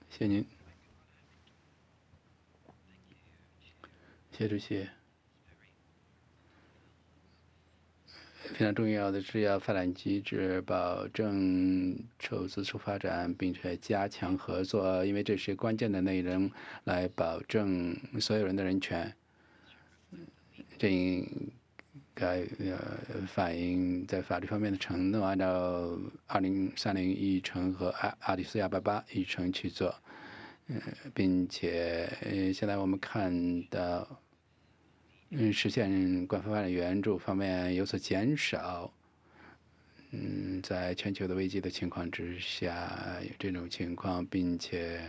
谢您，谢主席。非常重要的是要发展机制，保证筹资处发展，并且加强合作，因为这是关键的内容，来保证所有人的人权。这应该反映在法律方面的承诺，按照2030议程和阿里斯188议程去做。并且现在我们看到，实现官方发展援助方面有所减少。在全球的危机的情况之下，有这种情况，并且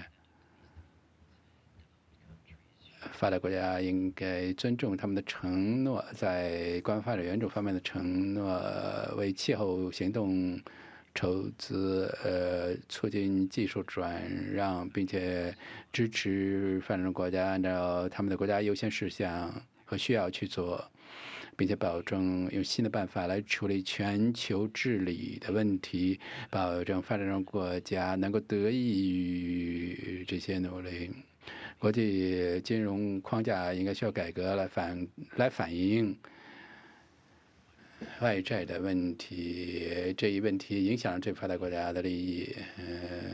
发达国家应该尊重他们的承诺，在官方发展援助方面的承诺，为气候行动筹资，促进技术转让，并且支持发展中国家按照他们的国家优先事项和需要去做。并且保证用新的办法来处理全球治理的问题，保证发展中国家能够得益于这些努力。国际金融框架应该需要改革来反映外债的问题，这一问题影响最发达国家的利益。